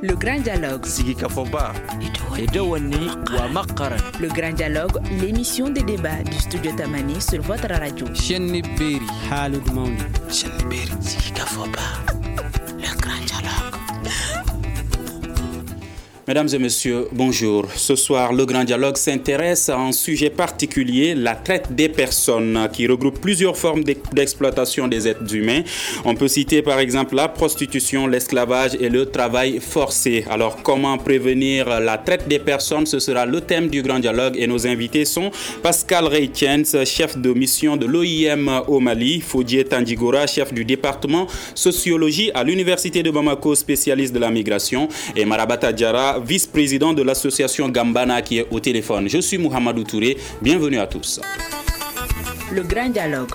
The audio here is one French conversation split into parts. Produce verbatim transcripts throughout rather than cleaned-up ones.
Le Grand Dialogue. Le Grand Dialogue, l'émission de débat du studio Tamani sur votre radio. Le Grand Dialogue. Mesdames et messieurs, bonjour. Ce soir, le Grand Dialogue s'intéresse à un sujet particulier, la traite des personnes, qui regroupe plusieurs formes d'exploitation des êtres humains. On peut citer par exemple la prostitution, l'esclavage et le travail forcé. Alors, comment prévenir la traite des personnes? Ce sera le thème du Grand Dialogue et nos invités sont Pascal Reitjens, chef de mission de l'O I M au Mali, Fodje Tandjigora, chef du département sociologie à l'Université de Bamako, spécialiste de la migration, et Marabata Diarra, vice-président de l'association Gambana qui est au téléphone. Je suis Mohamedou Touré, bienvenue à tous. Le Grand Dialogue.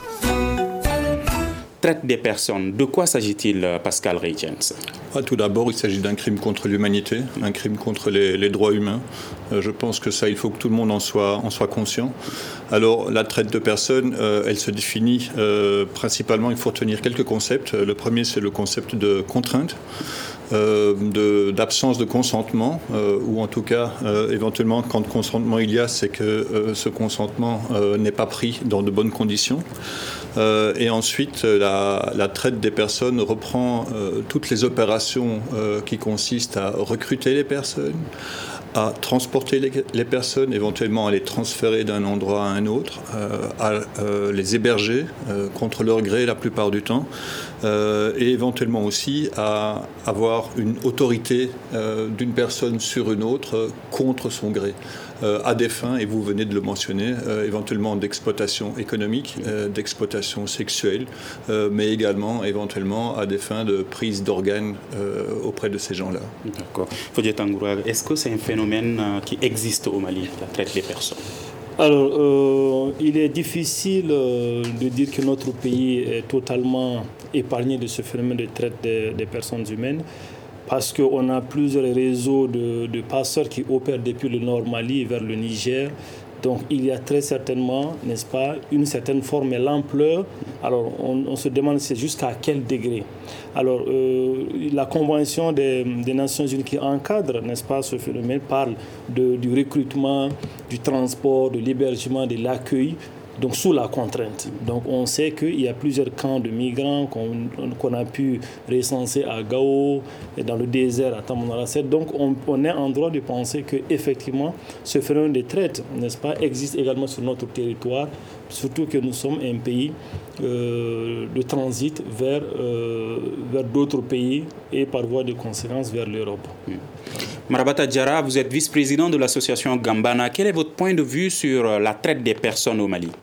Traite des personnes, de quoi s'agit-il, Pascal Reitjens? Ah, tout d'abord, il s'agit d'un crime contre l'humanité, un crime contre les, les droits humains. Euh, je pense que ça, il faut que tout le monde en soit, en soit conscient. Alors, la traite de personnes, euh, elle se définit euh, principalement, il faut retenir quelques concepts. Le premier, c'est le concept de contrainte. Euh, de, d'absence de consentement, euh, ou en tout cas, euh, éventuellement, quand consentement il y a, c'est que euh, ce consentement euh, n'est pas pris dans de bonnes conditions. Euh, et ensuite, la, la traite des personnes reprend euh, toutes les opérations euh, qui consistent à recruter les personnes, à transporter les, les personnes, éventuellement à les transférer d'un endroit à un autre, euh, à euh, les héberger euh, contre leur gré la plupart du temps, euh, et éventuellement aussi à avoir une autorité euh, d'une personne sur une autre euh, contre son gré, euh, à des fins, et vous venez de le mentionner, euh, éventuellement d'exploitation économique, euh, d'exploitation sexuelle, euh, mais également éventuellement à des fins de prise d'organes euh, auprès de ces gens-là. D'accord. Fodje Tandjigora, est-ce que c'est un phénomène qui existe au Mali, la traite des personnes? Alors, euh, il est difficile euh, de dire que notre pays est totalement épargné de ce phénomène de traite des, des personnes humaines, parce qu'on a plusieurs réseaux de, de passeurs qui opèrent depuis le Nord Mali vers le Niger. Donc, il y a très certainement, n'est-ce pas, une certaine forme et l'ampleur. Alors, on, on se demande c'est jusqu'à quel degré. Alors, euh, la Convention des, des Nations Unies qui encadre, n'est-ce pas, ce phénomène parle de, du recrutement, du transport, de l'hébergement, de l'accueil, donc sous la contrainte. Donc, on sait qu'il y a plusieurs camps de migrants qu'on, qu'on a pu recenser à Gao, et dans le désert à Tamanrasset. Donc, on, on est en droit de penser qu'effectivement, ce phénomène de traite, n'est-ce pas, existe également sur notre territoire, surtout que nous sommes un pays euh, de transit vers, euh, vers d'autres pays et par voie de conséquence vers l'Europe. Mmh. Marabata Diarra, vous êtes vice-président de l'association Gambana. Quel est votre point de vue sur la traite des personnes au Mali?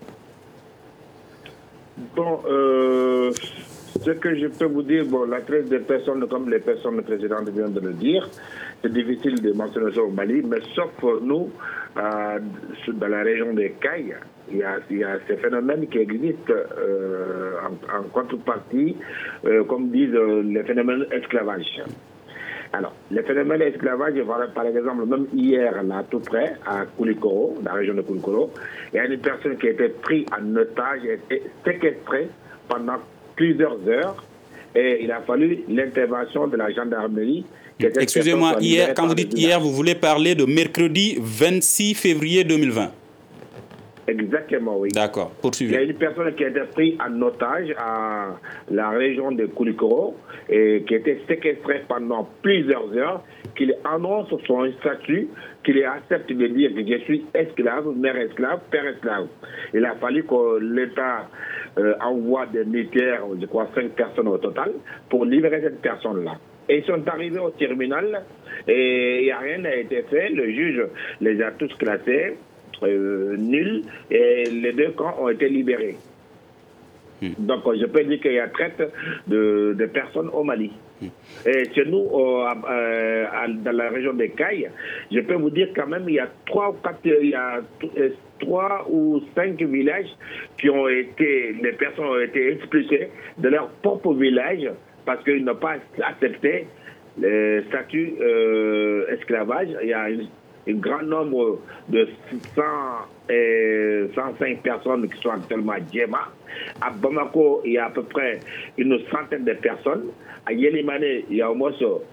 Bon, euh, ce que je peux vous dire, bon, la traite des personnes, comme les personnes précédentes viennent de le dire, c'est difficile de mentionner ça au Mali, mais sauf nous, euh, dans la région des Cailles, il y a, il y a ces phénomènes qui existent euh, en, en contrepartie, euh, comme disent euh, les phénomènes d'esclavage. Alors, les phénomènes d'esclavage, par exemple, même hier, là, tout près, à Koulikoro, dans la région de Koulikoro, il y a une personne qui a été prise en otage et séquestrée pendant plusieurs heures, et il a fallu l'intervention de la gendarmerie. Excusez-moi, hier, quand vous dites hier, vous voulez parler de mercredi vingt-six février deux mille vingt. Exactement, oui. D'accord, poursuivez. Il y a une personne qui a été prise en otage à la région de Koulikoro et qui a été séquestrée pendant plusieurs heures, qu'il annonce son statut, qu'il accepte de dire que je suis esclave, mère esclave, père esclave. Il a fallu que l'État euh, envoie des militaires, je crois cinq personnes au total, pour libérer cette personne-là. Et ils sont arrivés au tribunal et il n'y a rien n'a été fait. Le juge les a tous classés. Euh, nul, et les deux camps ont été libérés. Mmh. Donc je peux dire qu'il y a traite de, de personnes au Mali. Mmh. Et chez nous, euh, euh, dans la région des Cailles, je peux vous dire quand même il y a trois ou quatre, il y a trois ou cinq villages qui ont été, les personnes ont été expulsées de leur propre village parce qu'ils n'ont pas accepté le statut euh, esclavage. Il y a une un grand nombre de cent, et cent cinq personnes qui sont actuellement à Djema. À Bamako, il y a à peu près une centaine de personnes. À Yélimane, il y a au moins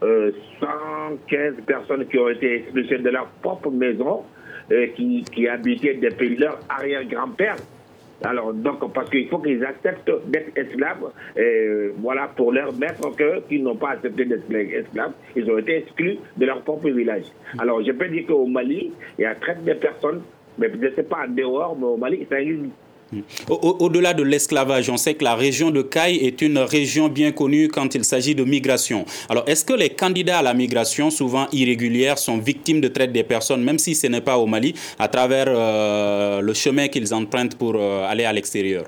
euh, cent quinze personnes qui ont été expulsées de leur propre maison, euh, qui, qui habitaient des pays de leur arrière-grand-père. Alors, donc, parce qu'il faut qu'ils acceptent d'être esclaves, euh, voilà, pour leur maître que, qui n'ont pas accepté d'être esclaves, ils ont été exclus de leur propre village. Alors, je peux dire qu'au Mali, il y a traite de personnes, mais je ne sais pas en dehors, mais au Mali, ça existe. Au-delà de l'esclavage, on sait que la région de Caille est une région bien connue quand il s'agit de migration. Alors, est-ce que les candidats à la migration, souvent irrégulières, sont victimes de traite des personnes, même si ce n'est pas au Mali, à travers euh, le chemin qu'ils empruntent pour euh, aller à l'extérieur?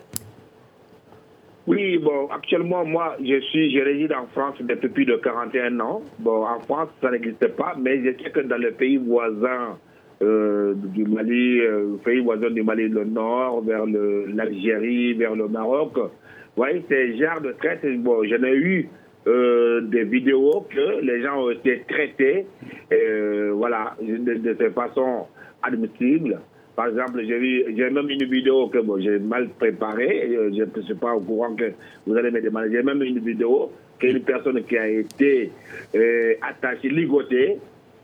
Oui, bon, actuellement, moi, je suis, je réside en France depuis plus de quarante et un ans. Bon, en France, ça n'existe pas, mais je sais que dans les pays voisins, Euh, du Mali, euh, pays voisin du Mali, le nord, vers le, l'Algérie, vers le Maroc. Vous voyez, ces genres de traite, bon, j'en ai eu euh, des vidéos que les gens ont été traités, euh, voilà, de, de cette façon admissible. Par exemple, j'ai vu, j'ai même une vidéo que bon, j'ai mal préparée, je ne suis pas au courant que vous allez me demander. J'ai même une vidéo qu'une personne qui a été euh, attachée, ligotée,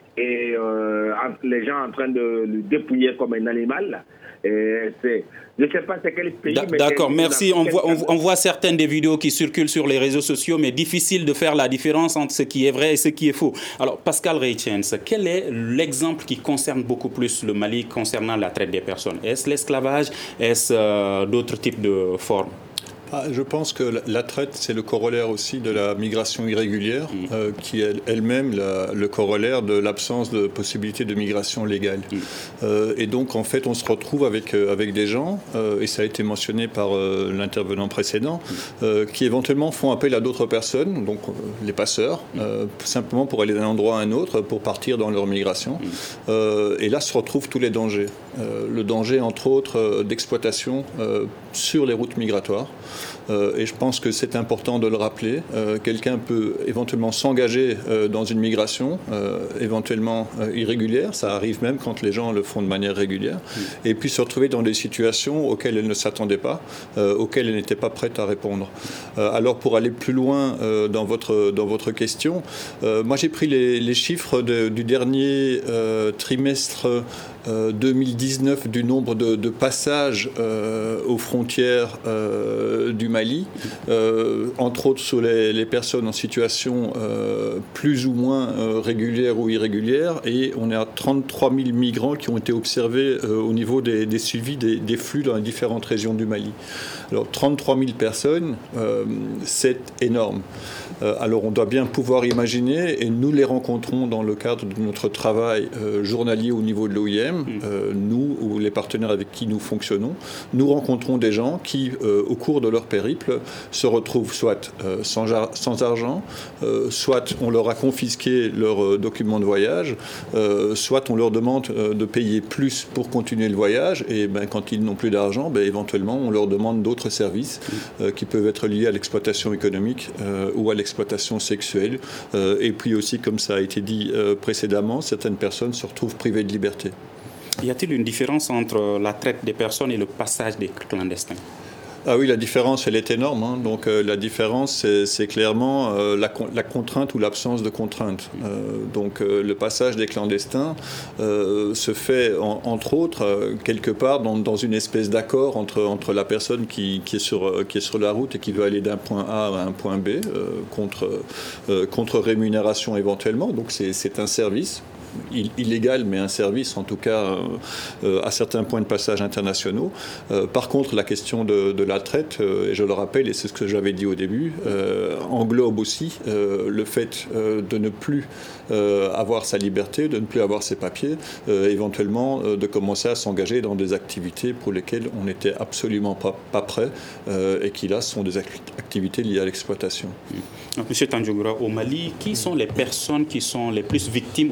et euh, les gens en train de le dépouiller comme un animal. Et c'est, je ne sais pas c'est quel pays. D'accord, merci. On voit, on, on voit certaines des vidéos qui circulent sur les réseaux sociaux, mais difficile de faire la différence entre ce qui est vrai et ce qui est faux. Alors, Pascal Reytiens, quel est l'exemple qui concerne beaucoup plus le Mali concernant la traite des personnes? Est-ce l'esclavage? Est-ce euh, d'autres types de formes? Ah, je pense que la traite, c'est le corollaire aussi de la migration irrégulière, mmh. euh, qui est elle-même la, le corollaire de l'absence de possibilité de migration légale. Mmh. Euh, et donc, en fait, on se retrouve avec, euh, avec des gens, euh, et ça a été mentionné par euh, l'intervenant précédent, mmh. euh, qui éventuellement font appel à d'autres personnes, donc euh, les passeurs, mmh. euh, simplement pour aller d'un endroit à un autre, pour partir dans leur migration. Mmh. Euh, et là se retrouvent tous les dangers. Euh, le danger, entre autres, euh, d'exploitation euh, sur les routes migratoires. Euh, et je pense que c'est important de le rappeler. Euh, quelqu'un peut éventuellement s'engager euh, dans une migration, euh, éventuellement euh, irrégulière, ça arrive même quand les gens le font de manière régulière, mmh. et puis se retrouver dans des situations auxquelles elle ne s'attendait pas, euh, auxquelles elle n'était pas prête à répondre. Euh, alors pour aller plus loin euh, dans, votre, dans votre question, euh, moi j'ai pris les, les chiffres de, du dernier euh, trimestre Euh, deux mille dix-neuf du nombre de, de passages euh, aux frontières euh, du Mali, euh, entre autres sur les, les personnes en situation euh, plus ou moins euh, régulière ou irrégulière, et on est à trente-trois mille migrants qui ont été observés euh, au niveau des, des suivis des, des flux dans les différentes régions du Mali. Alors trente-trois mille personnes, euh, c'est énorme. Euh, alors on doit bien pouvoir imaginer, et nous les rencontrons dans le cadre de notre travail euh, journalier au niveau de l'O I M, Euh, nous ou les partenaires avec qui nous fonctionnons, nous rencontrons des gens qui, euh, au cours de leur périple, se retrouvent soit euh, sans, sans argent, euh, soit on leur a confisqué leurs euh, documents de voyage, euh, soit on leur demande euh, de payer plus pour continuer le voyage, et ben, quand ils n'ont plus d'argent, ben, éventuellement on leur demande d'autres services euh, qui peuvent être liés à l'exploitation économique euh, ou à l'exploitation sexuelle. Euh, et puis aussi, comme ça a été dit euh, précédemment, certaines personnes se retrouvent privées de liberté. Y a-t-il une différence entre la traite des personnes et le passage des clandestins? Ah oui, la différence, elle est énorme. Hein. Donc euh, la différence, c'est, c'est clairement euh, la, la contrainte ou l'absence de contrainte. Euh, donc euh, le passage des clandestins euh, se fait, en, entre autres, euh, quelque part dans, dans une espèce d'accord entre, entre la personne qui, qui, est sur, euh, qui est sur la route et qui veut aller d'un point A à un point B, euh, contre, euh, contre rémunération éventuellement. Donc c'est, c'est un service. Illégal, mais un service, en tout cas, euh, à certains points de passage internationaux. Euh, par contre, la question de, de la traite, euh, et je le rappelle, et c'est ce que j'avais dit au début, euh, englobe aussi euh, le fait euh, de ne plus euh, avoir sa liberté, de ne plus avoir ses papiers, euh, éventuellement euh, de commencer à s'engager dans des activités pour lesquelles on n'était absolument pas, pas prêt, euh, et qui là sont des activités liées à l'exploitation. Monsieur Tandjougura, au Mali, qui sont les personnes qui sont les plus victimes ou susceptibles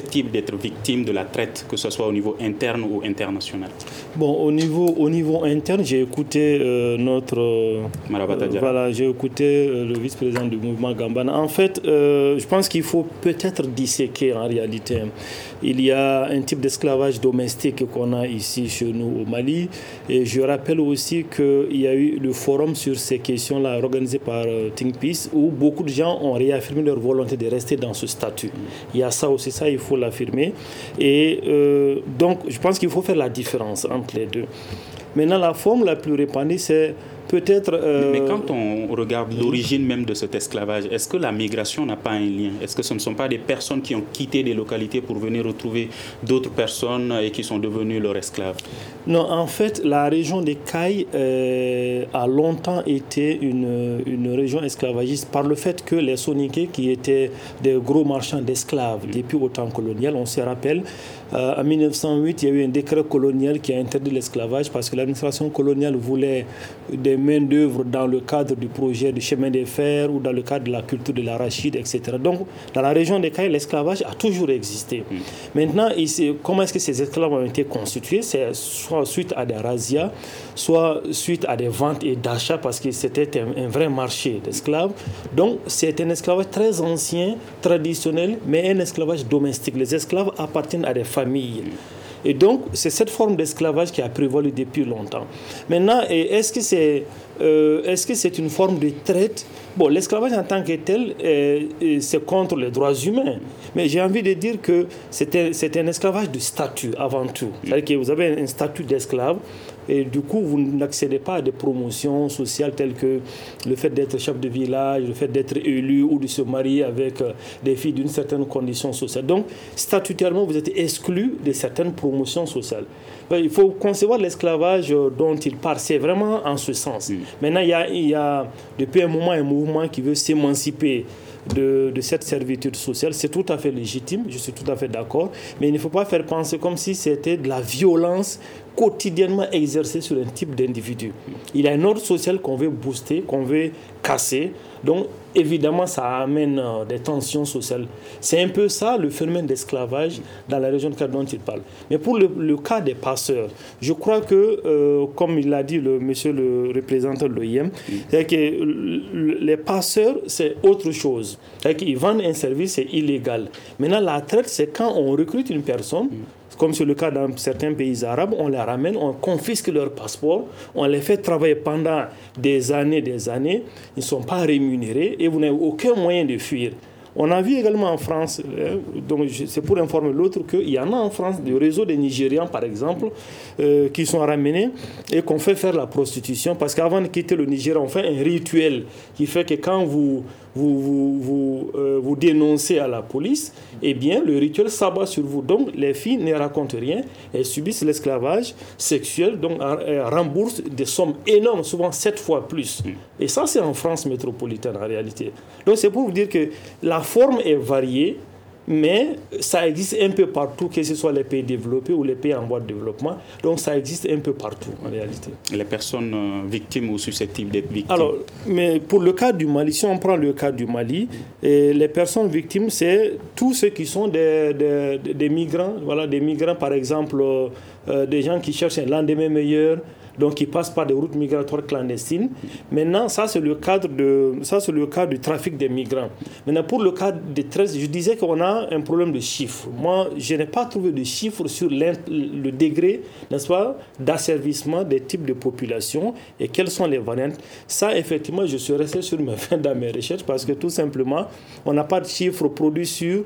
susceptibles d'être victimes de la traite, que ce soit au niveau interne ou international? Bon, au niveau, au niveau interne, j'ai écouté euh, notre... Euh, Marabata Diarra. Voilà, j'ai écouté euh, le vice-président du mouvement Gambana. En fait, euh, je pense qu'il faut peut-être disséquer en réalité. Il y a un type d'esclavage domestique qu'on a ici chez nous au Mali. Et je rappelle aussi qu'il y a eu le forum sur ces questions-là organisé par euh, Think Peace, où beaucoup de gens ont réaffirmé leur volonté de rester dans ce statut. Il y a ça aussi, ça il faut l'affirmer. Et euh, donc, je pense qu'il faut faire la différence entre les deux. Maintenant, la forme la plus répandue, c'est peut-être... Euh... Mais quand on regarde l'origine même de cet esclavage, est-ce que la migration n'a pas un lien? Est-ce que ce ne sont pas des personnes qui ont quitté des localités pour venir retrouver d'autres personnes et qui sont devenues leurs esclaves? Non, en fait, la région des Cailles euh, a longtemps été une, une région esclavagiste par le fait que les Soninké, qui étaient des gros marchands d'esclaves depuis au temps colonial, on se rappelle, euh, en mille neuf cent huit, il y a eu un décret colonial qui a interdit l'esclavage parce que l'administration coloniale voulait des main-d'œuvre dans le cadre du projet du chemin de fer ou dans le cadre de la culture de l'arachide, et cetera. Donc, dans la région des Cailles, l'esclavage a toujours existé. Mmh. Maintenant, ici, comment est-ce que ces esclaves ont été constitués? C'est soit suite à des razzias, soit suite à des ventes et d'achats, parce que c'était un, un vrai marché d'esclaves. Donc, c'est un esclavage très ancien, traditionnel, mais un esclavage domestique. Les esclaves appartiennent à des familles. Et donc, c'est cette forme d'esclavage qui a prévalu depuis longtemps. Maintenant, est-ce que c'est, euh, est-ce que c'est une forme de traite? Bon, l'esclavage en tant que tel, euh, c'est contre les droits humains. Mais j'ai envie de dire que c'est un, c'est un esclavage de statut avant tout. C'est-à-dire que vous avez un statut d'esclave et du coup, vous n'accédez pas à des promotions sociales telles que le fait d'être chef de village, le fait d'être élu ou de se marier avec des filles d'une certaine condition sociale. Donc, statutairement, vous êtes exclu de certaines promotions sociales. Il faut concevoir l'esclavage dont il parle, c'est vraiment en ce sens. Mmh. Maintenant, il y, a, il y a depuis un moment un mouvement qui veut s'émanciper de, de cette servitude sociale. C'est tout à fait légitime, je suis tout à fait d'accord, mais il ne faut pas faire penser comme si c'était de la violence quotidiennement exercée sur un type d'individu. Il y a un ordre social qu'on veut booster, qu'on veut casser, donc évidemment ça amène des tensions sociales. C'est un peu ça le phénomène d'esclavage dans la région de Caille dont il parle. Mais pour le, le cas des passeurs, je crois que, euh, comme il l'a dit le monsieur le représentant de l'O I M, mm. c'est que le, les passeurs c'est autre chose. C'est qu'ils vendent un service, c'est illégal. Maintenant la traite, c'est quand on recrute une personne, mm. comme c'est le cas dans certains pays arabes, on les ramène, on confisque leur passeport, on les fait travailler pendant des années, des années, ils ne sont pas rémunérés et vous n'avez aucun moyen de fuir. On a vu également en France, donc c'est pour informer l'autre qu'il y en a en France des réseaux de Nigérians par exemple euh, qui sont ramenés et qu'on fait faire la prostitution parce qu'avant de quitter le Nigeria, on fait un rituel qui fait que quand vous vous, vous, vous, euh, vous dénoncez à la police, eh bien le rituel s'abat sur vous. Donc les filles ne racontent rien, elles subissent l'esclavage sexuel, donc elles remboursent des sommes énormes, souvent sept fois plus. Et ça c'est en France métropolitaine en réalité. Donc c'est pour vous dire que la forme est variée, mais ça existe un peu partout, que ce soit les pays développés ou les pays en voie de développement. Donc ça existe un peu partout en réalité. Les personnes euh, victimes ou susceptibles d'être victimes. Alors, mais pour le cas du Mali, si on prend le cas du Mali, et les personnes victimes, c'est tous ceux qui sont des, des, des migrants, voilà, des migrants par exemple, euh, des gens qui cherchent un lendemain meilleur, donc qui passent par des routes migratoires clandestines. Maintenant, ça c'est le cadre de, ça c'est le cas du trafic des migrants. Maintenant, pour le cas des traites, je disais qu'on a un problème de chiffres. Moi, je n'ai pas trouvé de chiffres sur le degré, n'est-ce pas, d'asservissement des types de populations et quelles sont les variantes. Ça, effectivement, je suis resté sur mes fins dans mes recherches parce que tout simplement, on n'a pas de chiffres produits sur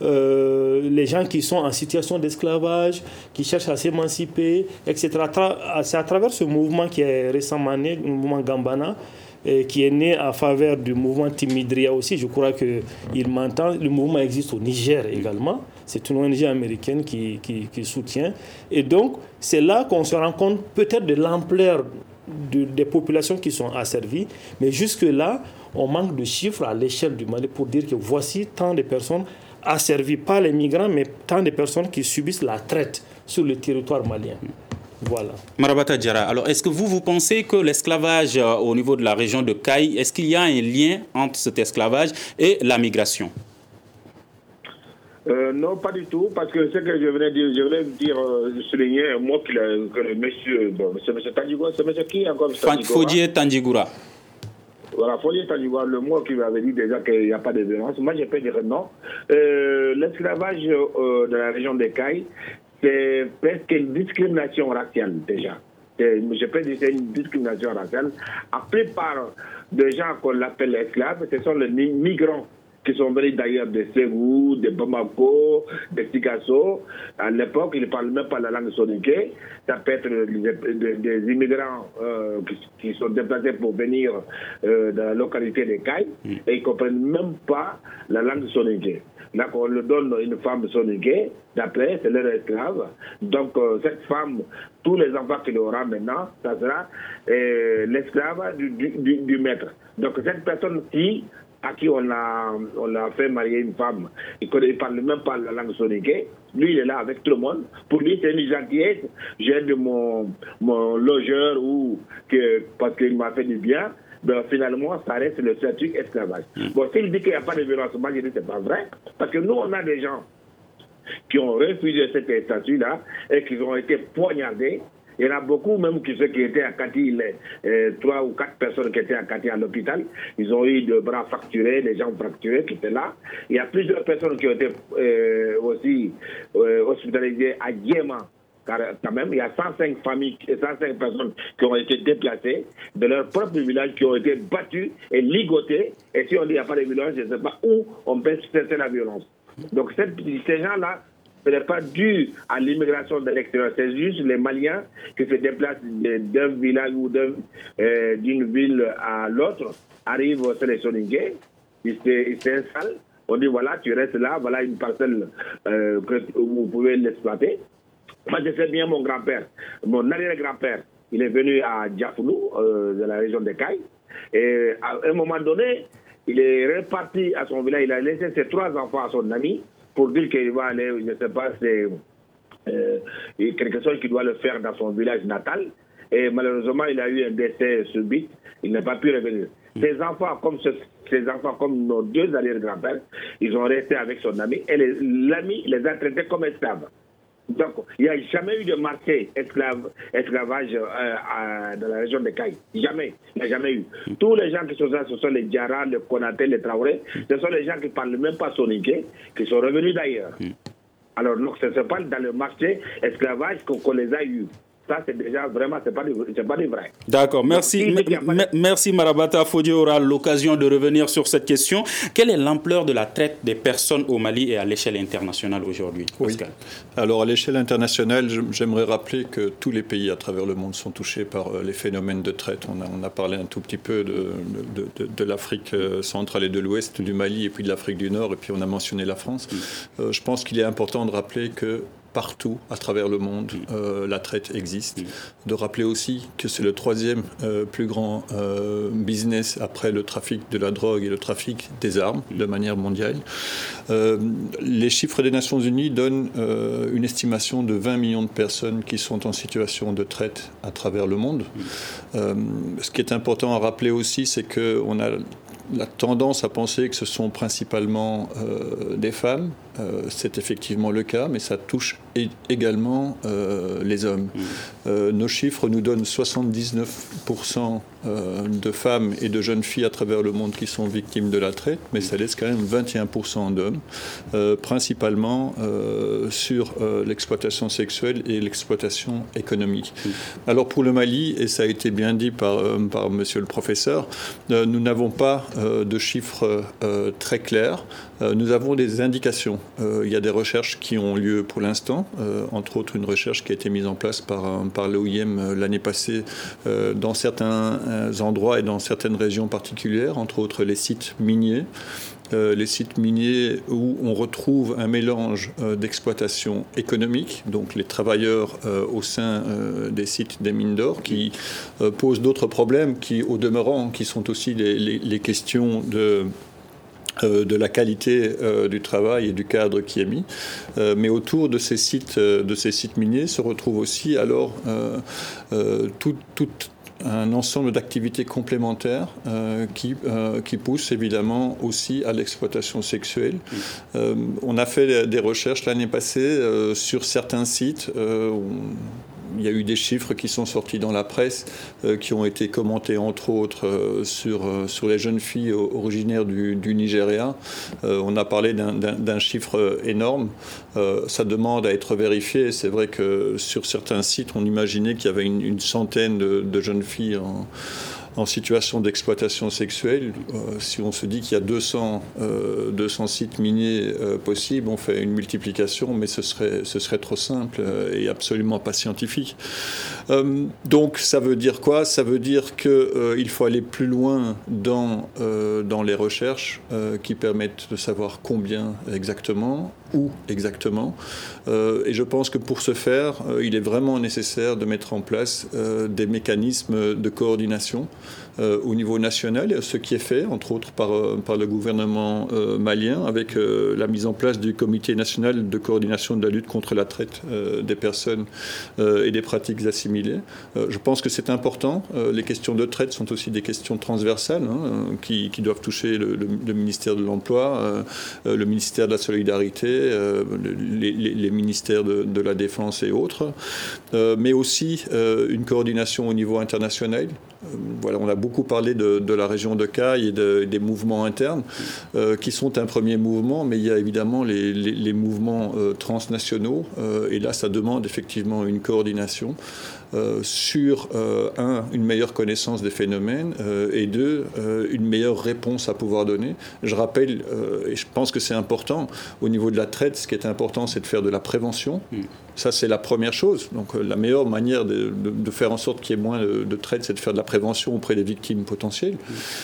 euh, les gens qui sont en situation d'esclavage, qui cherchent à s'émanciper, et cetera. C'est à travers ce mouvement qui est récemment né, le mouvement Gambana, et qui est né à faveur du mouvement Timidria aussi. Je crois qu'il m'entend. Le mouvement existe au Niger également. C'est une O N G américaine qui, qui, qui soutient. Et donc, c'est là qu'on se rend compte peut-être de l'ampleur de, des populations qui sont asservies. Mais jusque-là, on manque de chiffres à l'échelle du Mali pour dire que voici tant de personnes asservies, pas les migrants, mais tant de personnes qui subissent la traite sur le territoire malien. Voilà. Marabata Diarra, alors est-ce que vous, vous pensez que l'esclavage euh, au niveau de la région de Caille, est-ce qu'il y a un lien entre cet esclavage et la migration? Euh, non, pas du tout, parce que ce que je venais dire, je voulais dire, euh, souligner un mot que le, que le monsieur, bon, c'est monsieur Tandjigoura, c'est monsieur qui encore Fodjié Tandjigoura. Voilà, Fodjié Tandjigoura, le mot qui m'avait dit déjà qu'il n'y a pas de violence. Moi, je peux dire non. Euh, l'esclavage euh, de la région des Cailles, c'est presque une discrimination raciale déjà. Je peux dire que c'est une discrimination raciale. La plupart des gens qu'on appelle esclaves, ce sont les migrants qui sont venus d'ailleurs de Ségou, de Bamako, de Tigasso. À l'époque, ils ne parlent même pas la langue soninké. Ça peut être des, des immigrants euh, qui, qui sont déplacés pour venir euh, dans la localité des Cailles et ils ne comprennent même pas la langue soninké. Là, on leur donne une femme soninké, d'après, c'est leur esclave. Donc, euh, cette femme, tous les enfants qu'il aura maintenant, ça sera euh, l'esclave du, du, du maître. Donc, cette personne-ci, à qui on a, on a fait marier une femme, il ne parle même pas la langue soninké, lui il est là avec tout le monde. Pour lui c'est une gentillesse, j'aide mon, mon logeur ou que, parce qu'il m'a fait du bien, ben, finalement ça reste le statut esclavage. Mmh. Bon, s'il dit qu'il n'y a pas de violence, moi je dis que ce n'est pas vrai, parce que nous on a des gens qui ont refusé cet statut-là et qui ont été poignardés. Il y en a beaucoup, même qui, ceux qui étaient à Kati, les, euh, trois ou quatre personnes qui étaient à Kati à l'hôpital, ils ont eu des bras fracturés, des jambes fracturées qui étaient là. Il y a plusieurs personnes qui ont été euh, aussi euh, hospitalisées à Diema, car quand même, il y a cent cinq familles, cent cinq personnes qui ont été déplacées de leur propre village, qui ont été battues et ligotées. Et si on dit qu'il n'y a pas de violence, je ne sais pas où on peut cesser la violence. Donc cette, ces gens-là, ce n'est pas dû à l'immigration de l'extérieur, c'est juste les Maliens qui se déplacent d'un village ou d'une euh, ville à l'autre, arrivent au Soninké, ils s'installent, on dit voilà, tu restes là, voilà une parcelle euh, que vous pouvez l'exploiter. Moi je sais bien mon grand-père, mon arrière-grand-père, il est venu à Diafoulou, euh, de la région des Cailles, et à un moment donné, il est reparti à son village, il a laissé ses trois enfants à son ami, pour dire qu'il va aller, je ne sais pas, c'est euh, quelque chose qu'il doit le faire dans son village natal. Et malheureusement, il a eu un décès subit. Il n'a pas pu revenir. Ses enfants, comme ce, ses enfants, comme nos deux arrière-grands-pères, ils ont resté avec son ami. Et l'ami les a traités comme esclaves. Donc, il n'y a jamais eu de marché esclave, esclavage euh, à, dans la région des Cailles. Jamais. Il n'y a jamais eu. Tous les gens qui sont là, ce sont les Diarra, les Konaté, les Traoré. Ce sont les gens qui ne parlent même pas soninké, qui sont revenus d'ailleurs. Mm. Alors, donc, ce n'est pas dans le marché esclavage qu'on qu les a eus. Ça, c'est déjà vraiment, ce n'est pas, pas du vrai. D'accord, merci. M- merci Marabata Fodjié aura l'occasion de revenir sur cette question. Quelle est l'ampleur de la traite des personnes au Mali et à l'échelle internationale aujourd'hui, Pascal ? Oui. Alors, à l'échelle internationale, j'aimerais rappeler que tous les pays à travers le monde sont touchés par les phénomènes de traite. On a, on a parlé un tout petit peu de, de, de, de l'Afrique centrale et de l'Ouest, du Mali et puis de l'Afrique du Nord, et puis on a mentionné la France. Mmh. Euh, je pense qu'il est important de rappeler que partout à travers le monde, euh, la traite existe. De rappeler aussi que c'est le troisième euh, plus grand euh, business après le trafic de la drogue et le trafic des armes de manière mondiale. Euh, les chiffres des Nations Unies donnent euh, une estimation de vingt millions de personnes qui sont en situation de traite à travers le monde. Euh, ce qui est important à rappeler aussi, c'est qu'on a la tendance à penser que ce sont principalement euh, des femmes. Euh, c'est effectivement le cas, mais ça touche é- également euh, les hommes. Mmh. Euh, nos chiffres nous donnent soixante-dix-neuf pour cent euh, de femmes et de jeunes filles à travers le monde qui sont victimes de la traite, mais ça laisse quand même vingt et un pour cent d'hommes, euh, principalement euh, sur euh, l'exploitation sexuelle et l'exploitation économique. Mmh. Alors pour le Mali, et ça a été bien dit par, euh, par monsieur le professeur, euh, nous n'avons pas euh, de chiffres euh, très clairs. Euh, nous avons des indications. Euh, il y a des recherches qui ont lieu pour l'instant, euh, entre autres une recherche qui a été mise en place par, par l'O I M euh, l'année passée euh, dans certains euh, endroits et dans certaines régions particulières, entre autres les sites miniers. Euh, les sites miniers où on retrouve un mélange euh, d'exploitation économique, donc les travailleurs euh, au sein euh, des sites des mines d'or, qui euh, posent d'autres problèmes qui, au demeurant, qui sont aussi les, les, les questions de... Euh, de la qualité euh, du travail et du cadre qui est mis. Euh, mais autour de ces sites, euh, de ces sites miniers se retrouve aussi alors euh, euh, tout, toute un ensemble d'activités complémentaires euh, qui, euh, qui poussent évidemment aussi à l'exploitation sexuelle. Euh, on a fait des recherches l'année passée euh, sur certains sites. Euh, on, Il y a eu des chiffres qui sont sortis dans la presse, euh, qui ont été commentés entre autres euh, sur, euh, sur les jeunes filles originaires du, du Nigeria. Euh, on a parlé d'un, d'un, d'un chiffre énorme. Euh, ça demande à être vérifié. C'est vrai que sur certains sites, on imaginait qu'il y avait une, une centaine de, de jeunes filles en... en situation d'exploitation sexuelle. Euh, si on se dit qu'il y a deux cents, euh, deux cents sites miniers euh, possibles, on fait une multiplication, mais ce serait, ce serait trop simple euh, et absolument pas scientifique. Euh, donc ça veut dire quoi ? Ça veut dire qu'il euh, faut aller plus loin dans, euh, dans les recherches euh, qui permettent de savoir combien exactement, où exactement. Euh, et je pense que pour ce faire, euh, il est vraiment nécessaire de mettre en place euh, des mécanismes de coordination euh, au niveau national, ce qui est fait, entre autres, par, par le gouvernement euh, malien, avec euh, la mise en place du Comité national de coordination de la lutte contre la traite euh, des personnes euh, et des pratiques assimilées. Euh, je pense que c'est important. Euh, les questions de traite sont aussi des questions transversales hein, qui, qui doivent toucher le, le, le ministère de l'Emploi, euh, le ministère de la Solidarité, euh, les, les, les ministères de, de la Défense et autres, euh, mais aussi euh, une coordination au niveau international. Euh, voilà, on a beaucoup parlé de, de la région de Caille et de, des mouvements internes euh, qui sont un premier mouvement, mais il y a évidemment les, les, les mouvements euh, transnationaux euh, et là ça demande effectivement une coordination euh, sur euh, un, une meilleure connaissance des phénomènes euh, et deux, euh, une meilleure réponse à pouvoir donner. Je rappelle, euh, et je pense que c'est important, au niveau de la traite, ce qui est important c'est de faire de la prévention. Mm. Ça, c'est la première chose. Donc, euh, la meilleure manière de, de, de faire en sorte qu'il y ait moins de, de traite, c'est de faire de la prévention auprès des victimes potentielles.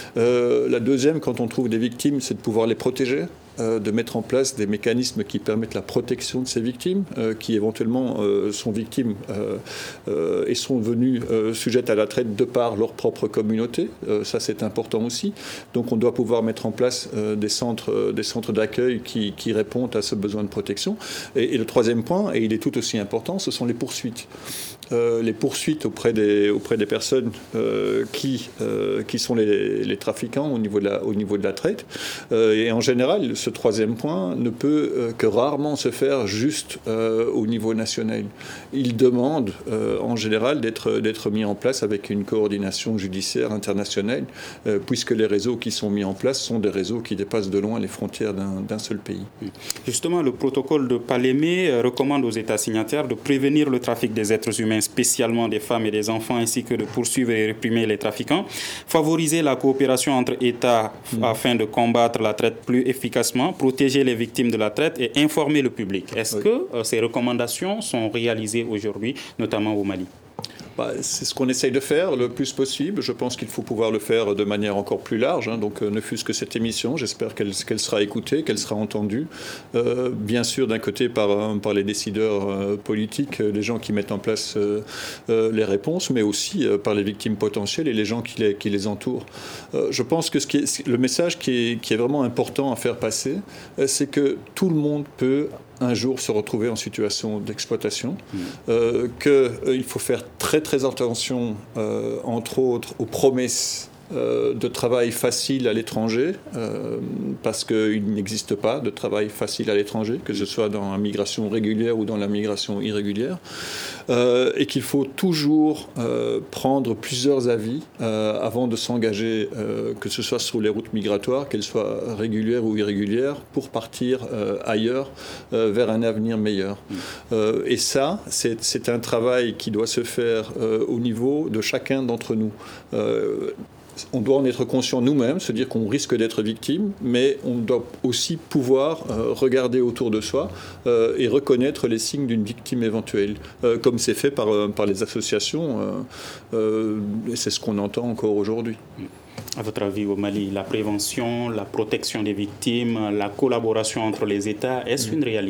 Euh, la deuxième, quand on trouve des victimes, c'est de pouvoir les protéger, euh, de mettre en place des mécanismes qui permettent la protection de ces victimes, euh, qui éventuellement euh, sont victimes euh, euh, et sont devenues euh, sujettes à la traite de par leur propre communauté. Euh, ça, c'est important aussi. Donc, on doit pouvoir mettre en place euh, des centres, euh, des centres d'accueil qui, qui répondent à ce besoin de protection. Et, et le troisième point, et il est tout aussi important, ce sont les poursuites. Euh, les poursuites auprès des, auprès des personnes euh, qui, euh, qui sont les, les trafiquants au niveau de la, au niveau de la traite. Euh, et en général, ce troisième point ne peut euh, que rarement se faire juste euh, au niveau national. Il demande euh, en général d'être, d'être mis en place avec une coordination judiciaire internationale, euh, puisque les réseaux qui sont mis en place sont des réseaux qui dépassent de loin les frontières d'un, d'un seul pays. Justement, le protocole de Palémé recommande aux États signataires de prévenir le trafic des êtres humains, spécialement des femmes et des enfants, ainsi que de poursuivre et réprimer les trafiquants, favoriser la coopération entre États mmh. afin de combattre la traite plus efficacement, protéger les victimes de la traite et informer le public. Est-ce oui. que euh, ces recommandations sont réalisées aujourd'hui, notamment au Mali ? Bah, c'est ce qu'on essaye de faire le plus possible. Je pense qu'il faut pouvoir le faire de manière encore plus large. Hein. Donc, euh, ne fût-ce que cette émission, j'espère qu'elle, qu'elle sera écoutée, qu'elle sera entendue. Euh, bien sûr, d'un côté, par, euh, par les décideurs euh, politiques, euh, les gens qui mettent en place euh, euh, les réponses, mais aussi euh, par les victimes potentielles et les gens qui les, qui les entourent. Euh, je pense que ce qui est, le message qui est, qui est vraiment important à faire passer, euh, c'est que tout le monde peut un jour se retrouver en situation d'exploitation, mmh. euh, qu'il euh, faut faire très très attention, euh, entre autres, aux promesses euh, de travail facile à l'étranger, euh, parce qu'il n'existe pas de travail facile à l'étranger, que ce soit dans la migration régulière ou dans la migration irrégulière, euh, et qu'il faut toujours euh, prendre plusieurs avis euh, avant de s'engager, euh, que ce soit sur les routes migratoires, qu'elles soient régulières ou irrégulières, pour partir euh, ailleurs, euh, vers un avenir meilleur. Mmh. Euh, et ça, c'est, c'est un travail qui doit se faire euh, au niveau de chacun d'entre nous. Euh, On doit en être conscient nous-mêmes, se dire qu'on risque d'être victime, mais on doit aussi pouvoir euh, regarder autour de soi euh, et reconnaître les signes d'une victime éventuelle, euh, comme c'est fait par, euh, par les associations, euh, euh, et c'est ce qu'on entend encore aujourd'hui. À votre avis, au Mali, la prévention, la protection des victimes, la collaboration entre les États, est-ce mmh. une réalité ?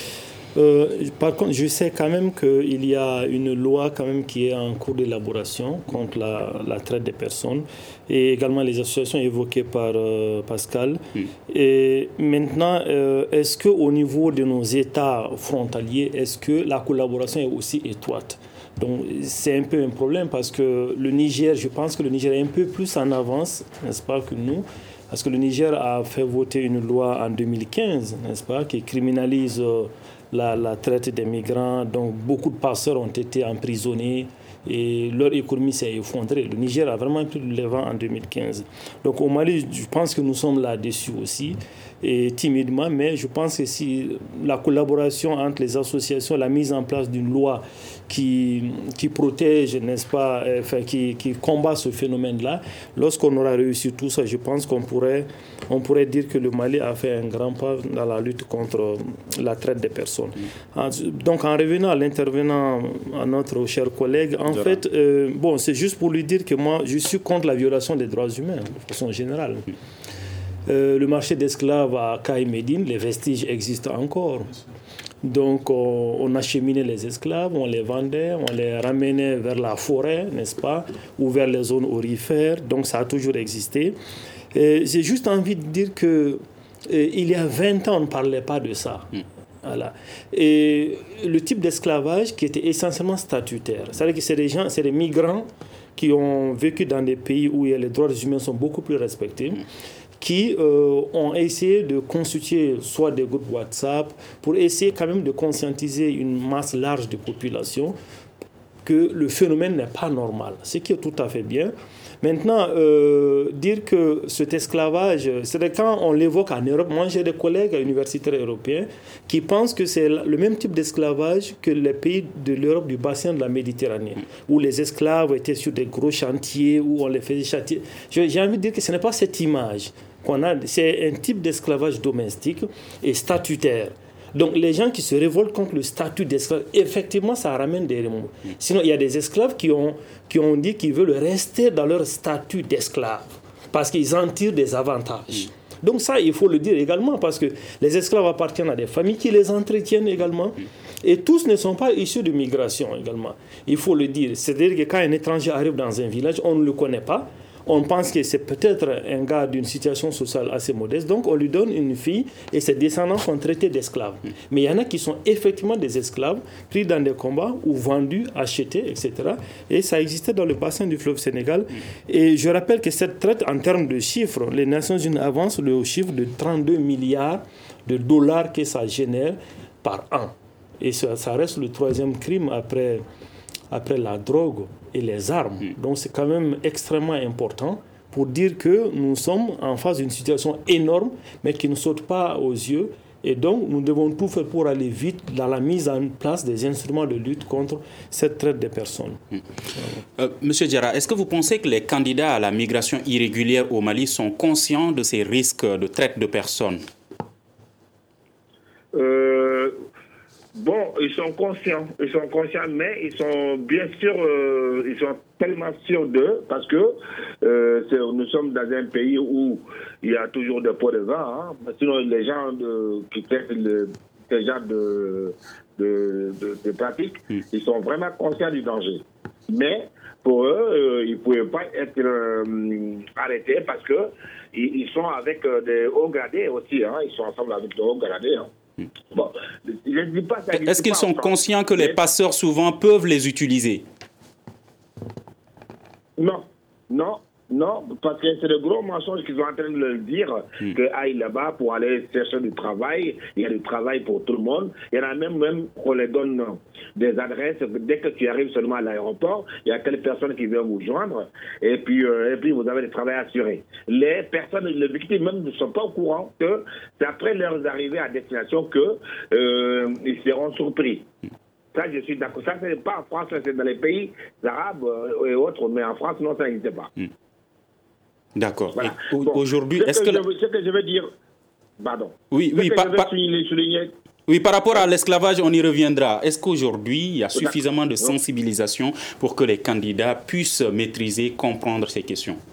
Euh, par contre, je sais quand même qu'il y a une loi quand même qui est en cours d'élaboration contre la, la traite des personnes et également les associations évoquées par euh, Pascal. Mm. Et maintenant, euh, est-ce qu'au niveau de nos États frontaliers, est-ce que la collaboration est aussi étroite ? Donc c'est un peu un problème parce que le Niger, je pense que le Niger est un peu plus en avance, n'est-ce pas, que nous. Parce que le Niger a fait voter une loi en deux mille quinze, n'est-ce pas, qui criminalise la, la traite des migrants. Donc beaucoup de passeurs ont été emprisonnés et leur économie s'est effondrée. Le Niger a vraiment pris le vent en deux mille quinze. Donc au Mali, je pense que nous sommes là-dessus aussi, et timidement, mais je pense que si la collaboration entre les associations, la mise en place d'une loi qui, qui protège, n'est-ce pas, enfin, qui, qui combat ce phénomène-là, lorsqu'on aura réussi tout ça, je pense qu'on pourrait, on pourrait dire que le Mali a fait un grand pas dans la lutte contre la traite des personnes. Donc en revenant à l'intervenant, à notre cher collègue, en Dora. fait, euh, bon, c'est juste pour lui dire que moi, je suis contre la violation des droits humains, de façon générale. Euh, le marché d'esclaves à Kaï Médine, les vestiges existent encore. Donc on, on acheminait les esclaves, on les vendait, on les ramenait vers la forêt, n'est-ce pas, ou vers les zones aurifères. Donc ça a toujours existé. Et j'ai juste envie de dire que euh, il y a vingt ans, on ne parlait pas de ça. Mm. Voilà. Et le type d'esclavage qui était essentiellement statutaire, c'est-à-dire que c'est des gens, c'est des migrants qui ont vécu dans des pays où les droits humains sont beaucoup plus respectés, qui euh, ont essayé de constituer soit des groupes WhatsApp pour essayer quand même de conscientiser une masse large de population que le phénomène n'est pas normal, ce qui est tout à fait bien. Maintenant, euh, dire que cet esclavage, c'est quand on l'évoque en Europe, moi j'ai des collègues universitaires européens qui pensent que c'est le même type d'esclavage que les pays de l'Europe du bassin de la Méditerranée, où les esclaves étaient sur des gros chantiers, où on les faisait châtier. J'ai envie de dire que ce n'est pas cette image qu'on a, c'est un type d'esclavage domestique et statutaire. Donc les gens qui se révoltent contre le statut d'esclave, effectivement, ça ramène des remous. Sinon, il y a des esclaves qui ont, qui ont dit qu'ils veulent rester dans leur statut d'esclave parce qu'ils en tirent des avantages. Donc ça, il faut le dire également parce que les esclaves appartiennent à des familles qui les entretiennent également. Et tous ne sont pas issus de migration également. Il faut le dire. C'est-à-dire que quand un étranger arrive dans un village, on ne le connaît pas. On pense que c'est peut-être un gars d'une situation sociale assez modeste, donc on lui donne une fille et ses descendants sont traités d'esclaves. Mais il y en a qui sont effectivement des esclaves, pris dans des combats ou vendus, achetés, et cetera. Et ça existait dans le bassin du fleuve Sénégal. Et je rappelle que cette traite, en termes de chiffres, les Nations Unies avancent le chiffre de trente-deux milliards de dollars que ça génère par an. Et ça, ça reste le troisième crime après... après la drogue et les armes. Donc c'est quand même extrêmement important pour dire que nous sommes en face d'une situation énorme, mais qui ne saute pas aux yeux. Et donc nous devons tout faire pour aller vite dans la mise en place des instruments de lutte contre cette traite des personnes. Mmh. Euh, Monsieur Diarra, est-ce que vous pensez que les candidats à la migration irrégulière au Mali sont conscients de ces risques de traite de personnes ? euh... Bon, ils sont conscients, ils sont conscients, mais ils sont bien sûr, euh, ils sont tellement sûrs d'eux parce que euh, c'est, nous sommes dans un pays où il y a toujours des pots de vin. Hein. Sinon, les gens de, qui font ce genre de, de, de, de pratiques, mmh. ils sont vraiment conscients du danger. Mais pour eux, euh, ils ne pouvaient pas être euh, arrêtés parce que ils, ils sont avec euh, des hauts gradés aussi. Hein. Ils sont ensemble avec des hauts gradés. Hein. Bon, je ne dis pas ça. Est-ce qu'ils sont conscients que les passeurs souvent peuvent les utiliser? Non, non, non, parce que c'est le gros mensonge qu'ils sont en train de le dire, mm. que aille là-bas pour aller chercher du travail, il y a du travail pour tout le monde. Il y en a même, même qu'on les donne des adresses, dès que tu arrives seulement à l'aéroport, il y a telle personne qui vient vous joindre, et puis, euh, et puis vous avez du travail assuré. Les personnes, les victimes même ne sont pas au courant que c'est après leur arrivée à destination qu'ils euh, seront surpris. Ça, je suis d'accord. Ça, ce n'est pas en France, c'est dans les pays arabes et autres, mais en France, non, ça n'existe pas. Mm. D'accord. Voilà. Bon, aujourd'hui, est-ce que... que je, ce que je veux dire... Pardon. Oui, oui, par, par... souligner... oui, par rapport à l'esclavage, on y reviendra. Est-ce qu'aujourd'hui, il y a suffisamment de sensibilisation pour que les candidats puissent maîtriser, comprendre ces questions?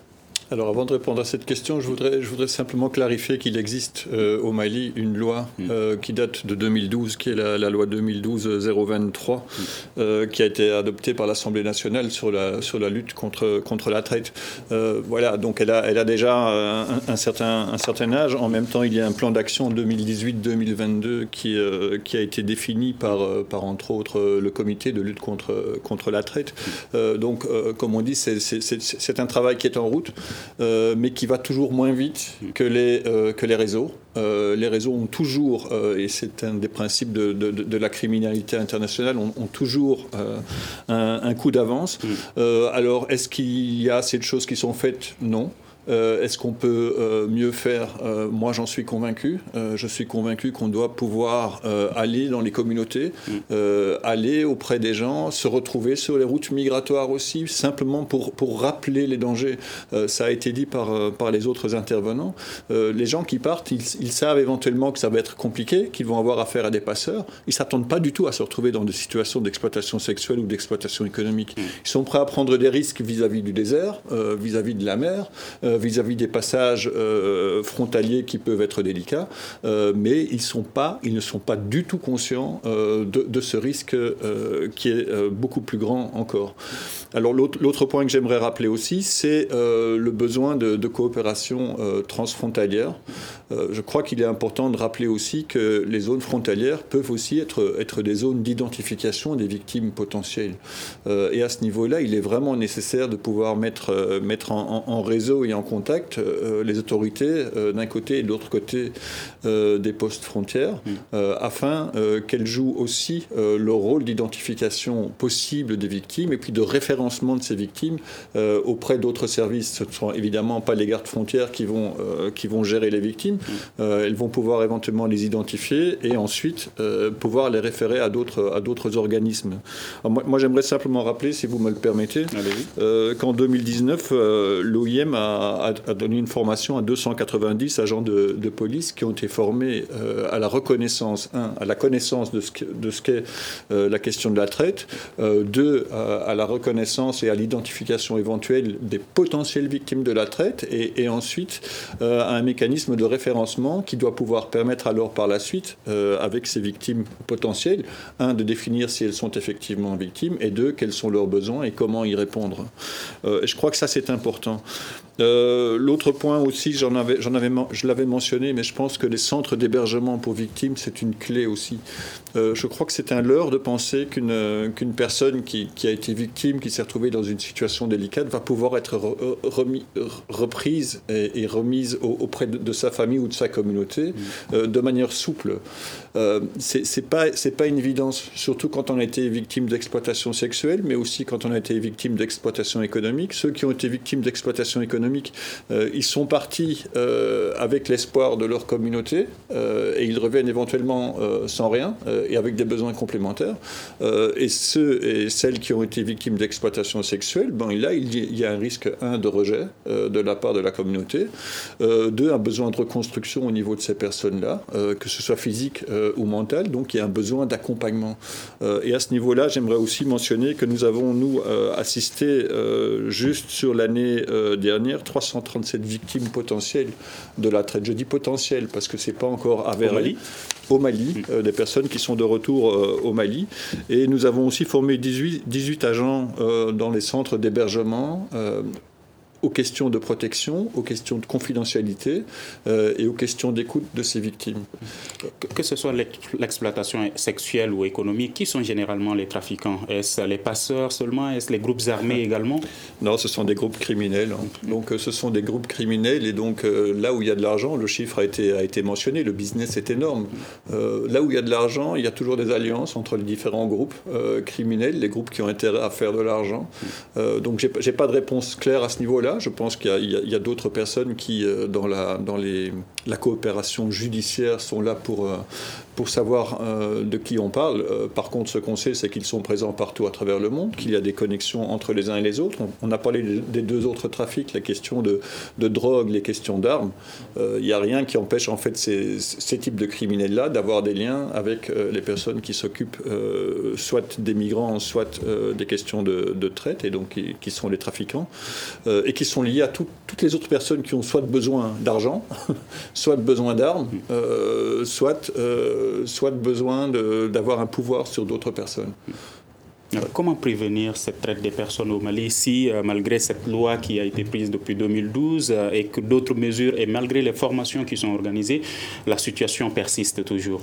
Alors avant de répondre à cette question, je voudrais, je voudrais simplement clarifier qu'il existe euh, au Mali une loi euh, qui date de deux mille douze, qui est la, la loi deux mille douze zéro vingt-trois, euh, qui a été adoptée par l'Assemblée nationale sur la, sur la lutte contre, contre la traite. Euh, voilà, donc elle a, elle a déjà un, un, certain, un certain âge. En même temps, il y a un plan d'action deux mille dix-huit deux mille vingt-deux qui, euh, qui a été défini par, par, entre autres, le comité de lutte contre, contre la traite. Euh, donc, euh, comme on dit, c'est, c'est, c'est, c'est un travail qui est en route. Euh, mais qui va toujours moins vite que les, euh, que les réseaux. Euh, les réseaux ont toujours, euh, et c'est un des principes de, de, de la criminalité internationale, ont, ont toujours euh, un, un coup d'avance. Mmh. Euh, alors, est-ce qu'il y a assez de choses qui sont faites ? Non. Euh, est-ce qu'on peut euh, mieux faire ? euh, Moi, j'en suis convaincu. Euh, je suis convaincu qu'on doit pouvoir euh, aller dans les communautés, euh, aller auprès des gens, se retrouver sur les routes migratoires aussi, simplement pour, pour rappeler les dangers. Euh, ça a été dit par, euh, par les autres intervenants. Euh, les gens qui partent, ils, ils savent éventuellement que ça va être compliqué, qu'ils vont avoir affaire à des passeurs. Ils ne s'attendent pas du tout à se retrouver dans des situations d'exploitation sexuelle ou d'exploitation économique. Ils sont prêts à prendre des risques vis-à-vis du désert, euh, vis-à-vis de la mer, euh, vis-à-vis des passages euh, frontaliers qui peuvent être délicats, euh, mais ils, sont pas, ils ne sont pas du tout conscients euh, de, de ce risque euh, qui est euh, beaucoup plus grand encore. Alors l'autre, l'autre point que j'aimerais rappeler aussi, c'est euh, le besoin de, de coopération euh, transfrontalière. Euh, je crois qu'il est important de rappeler aussi que les zones frontalières peuvent aussi être, être des zones d'identification des victimes potentielles. Euh, et à ce niveau-là, il est vraiment nécessaire de pouvoir mettre, euh, mettre en, en, en réseau et en contact euh, les autorités euh, d'un côté et de l'autre côté euh, des postes frontières, euh, afin euh, qu'elles jouent aussi euh, leur rôle d'identification possible des victimes et puis de référencement de ces victimes euh, auprès d'autres services. Ce ne sont évidemment pas les gardes frontières qui vont, euh, qui vont gérer les victimes. Euh, elles vont pouvoir éventuellement les identifier et ensuite euh, pouvoir les référer à d'autres, à d'autres organismes. Alors moi, moi, j'aimerais simplement rappeler, si vous me le permettez, euh, qu'en deux mille dix-neuf, euh, l'O I M a, a donné une formation à deux cent quatre-vingt-dix agents de, de police qui ont été formés euh, à la reconnaissance, un, à la connaissance de ce, que, de ce qu'est euh, la question de la traite, euh, deux, à, à la reconnaissance et à l'identification éventuelle des potentielles victimes de la traite, et, et ensuite euh, à un mécanisme de référencement qui doit pouvoir permettre alors par la suite, euh, avec ces victimes potentielles, un, de définir si elles sont effectivement victimes, et deux, quels sont leurs besoins et comment y répondre. Euh, et je crois que ça, c'est important. Euh, l'autre point aussi, j'en avais, j'en avais, je l'avais mentionné, mais je pense que les centres d'hébergement pour victimes, c'est une clé aussi. Euh, je crois que c'est un leurre de penser qu'une, qu'une personne qui, qui a été victime, qui s'est retrouvée dans une situation délicate, va pouvoir être remis, reprise et, et remise auprès de, de sa famille ou de sa communauté euh, de manière souple. Euh, c'est, c'est pas, c'est pas une évidence, surtout quand on a été victime d'exploitation sexuelle, mais aussi quand on a été victime d'exploitation économique. Ceux qui ont été victimes d'exploitation économique, Euh, ils sont partis euh, avec l'espoir de leur communauté euh, et ils reviennent éventuellement euh, sans rien euh, et avec des besoins complémentaires. Euh, et ceux et celles qui ont été victimes d'exploitation sexuelle, ben, là, il y a un risque, un, de rejet euh, de la part de la communauté, euh, deux, un besoin de reconstruction au niveau de ces personnes-là, euh, que ce soit physique euh, ou mental, donc il y a un besoin d'accompagnement. Euh, et à ce niveau-là, j'aimerais aussi mentionner que nous avons, nous, euh, assisté euh, juste sur l'année euh, dernière, trois cent trente-sept victimes potentielles de la traite. Je dis potentielles parce que ce n'est pas encore avéré. Au Mali, au Mali euh, des personnes qui sont de retour euh, au Mali. Et nous avons aussi formé dix-huit, dix-huit agents euh, dans les centres d'hébergement euh, aux questions de protection, aux questions de confidentialité euh, et aux questions d'écoute de ces victimes. Que, que ce soit l'exploitation sexuelle ou économique, qui sont généralement les trafiquants ? Est-ce les passeurs seulement ? Est-ce les groupes armés également ? Non, ce sont des groupes criminels. Hein. Donc ce sont des groupes criminels et donc euh, là où il y a de l'argent, le chiffre a été, a été mentionné, le business est énorme. Euh, là où il y a de l'argent, il y a toujours des alliances entre les différents groupes euh, criminels, les groupes qui ont intérêt à faire de l'argent. Euh, donc j'ai, j'ai pas de réponse claire à ce niveau-là. Je pense qu'il y a, il y a, il y a d'autres personnes qui, dans, la, dans les, la coopération judiciaire, sont là pour, pour savoir euh, de qui on parle. Euh, par contre, ce qu'on sait, c'est qu'ils sont présents partout à travers le monde, qu'il y a des connexions entre les uns et les autres. On, on a parlé des deux autres trafics, la question de, de drogue, les questions d'armes. Il n'y a rien qui empêche en fait ces, ces types de criminels-là d'avoir des liens avec euh, les personnes qui s'occupent euh, soit des migrants, soit euh, des questions de, de traite, et donc qui, qui sont les trafiquants, euh, et qui sont liés à tout, toutes les autres personnes qui ont soit besoin d'argent, soit besoin d'armes, euh, soit, euh, soit besoin de, d'avoir un pouvoir sur d'autres personnes. Comment prévenir cette traite des personnes au Mali si, euh, malgré cette loi qui a été prise depuis deux mille douze euh, et que d'autres mesures, et malgré les formations qui sont organisées, la situation persiste toujours?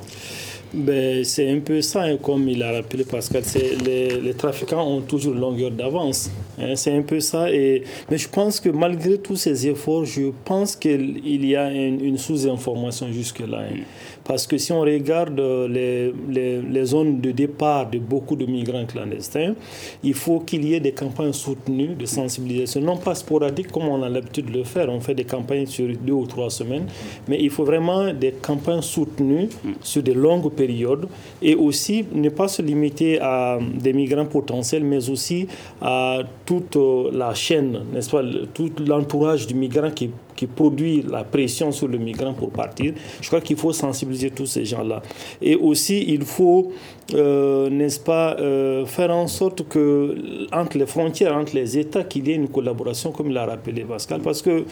Ben, c'est un peu ça, hein, comme il a rappelé Pascal, c'est les, les trafiquants ont toujours une longueur d'avance. Hein, c'est un peu ça. Et, mais je pense que malgré tous ces efforts, je pense qu'il y a une, une sous-information jusque-là. Hein. Parce que si on regarde les, les, les zones de départ de beaucoup de migrants clandestins, il faut qu'il y ait des campagnes soutenues de sensibilisation, non pas sporadiques comme on a l'habitude de le faire. On fait des campagnes sur deux ou trois semaines, mais il faut vraiment des campagnes soutenues sur de longues périodes, et aussi ne pas se limiter à des migrants potentiels, mais aussi à toute la chaîne, n'est-ce pas, tout l'entourage du migrant qui qui produit la pression sur le migrant pour partir. Je crois qu'il faut sensibiliser tous ces gens-là. Et aussi, il faut, euh, n'est-ce pas, euh, faire en sorte que, entre les frontières, entre les États, qu'il y ait une collaboration, comme l'a rappelé Pascal, parce que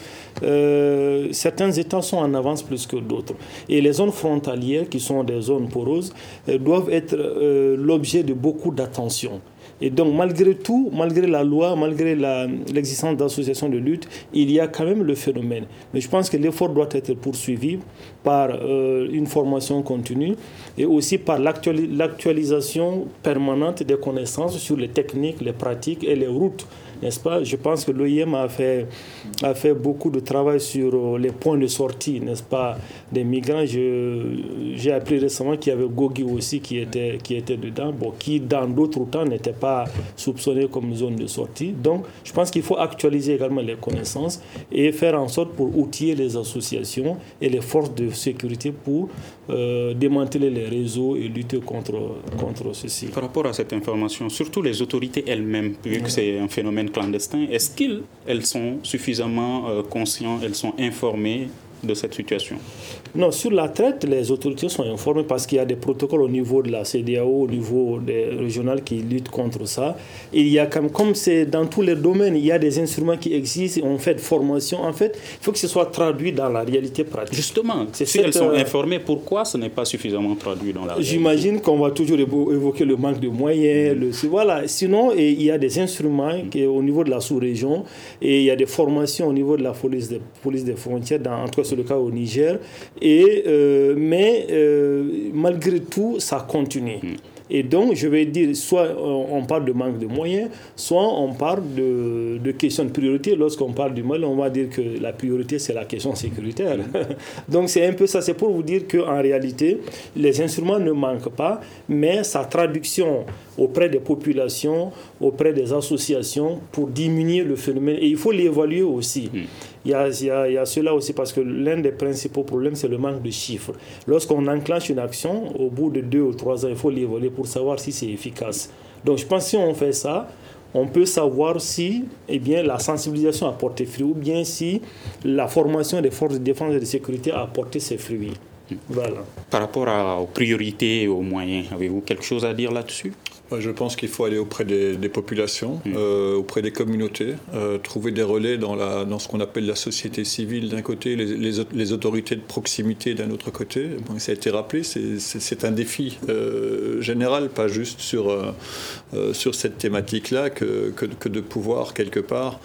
euh, certains États sont en avance plus que d'autres. Et les zones frontalières, qui sont des zones poreuses, euh, doivent être euh, l'objet de beaucoup d'attention. Et donc, malgré tout, malgré la loi, malgré la, l'existence d'associations de lutte, il y a quand même le phénomène. Mais je pense que l'effort doit être poursuivi par euh, une formation continue et aussi par l'actuali- l'actualisation permanente des connaissances sur les techniques, les pratiques et les routes. N'est-ce pas? Je pense que l'O I M a fait, a fait beaucoup de travail sur les points de sortie, n'est-ce pas, des migrants. Je, j'ai appris récemment qu'il y avait Gogi aussi qui était, qui était dedans, bon, qui dans d'autres temps n'était pas soupçonné comme zone de sortie. Donc, je pense qu'il faut actualiser également les connaissances et faire en sorte pour outiller les associations et les forces de sécurité pour euh, démanteler les réseaux et lutter contre, contre ceci. Par rapport à cette information, surtout les autorités elles-mêmes, vu que c'est un phénomène clandestins, est-ce qu'elles sont suffisamment euh, conscientes, elles sont informées de cette situation? Non, sur la traite, les autorités sont informées parce qu'il y a des protocoles au niveau de la C E D E A O, au niveau des régionales qui luttent contre ça. Et il y a comme, comme c'est dans tous les domaines, il y a des instruments qui existent, on fait de formation. En fait, il faut que ce soit traduit dans la réalité pratique. Justement, c'est si cette, elles sont informées, pourquoi ce n'est pas suffisamment traduit dans la réalité? J'imagine qu'on va toujours évoquer le manque de moyens. Mmh. Le, voilà. Sinon, et, il y a des instruments qui, au niveau de la sous-région, et il y a des formations au niveau de la police des, police des frontières, dans, en tout cas c'est le cas au Niger. Et, euh, mais euh, malgré tout, ça continue. Mm. Et donc, je vais dire, soit on parle de manque de moyens, soit on parle de, de questions de priorité. Lorsqu'on parle du Mali, on va dire que la priorité, c'est la question sécuritaire. Mm. Donc, c'est un peu ça. C'est pour vous dire qu'en réalité, les instruments ne manquent pas, mais sa traduction auprès des populations, auprès des associations, pour diminuer le phénomène. Et il faut l'évaluer aussi. Mm. Il y, a, il, y a, il y a cela aussi parce que l'un des principaux problèmes, c'est le manque de chiffres. Lorsqu'on enclenche une action, au bout de deux ou trois ans, il faut l'évaluer pour savoir si c'est efficace. Donc je pense que si on fait ça, on peut savoir si eh bien, la sensibilisation a porté fruit ou bien si la formation des forces de défense et de sécurité a porté ses fruits. Voilà. Par rapport à, aux priorités et aux moyens, avez-vous quelque chose à dire là-dessus? Je pense qu'il faut aller auprès des, des populations, mmh. euh, auprès des communautés, euh, trouver des relais dans, la, dans ce qu'on appelle la société civile d'un côté, les, les, les autorités de proximité d'un autre côté. Bon, ça a été rappelé, c'est, c'est, c'est un défi euh, général, pas juste sur, euh, sur cette thématique-là, que, que, que de pouvoir quelque part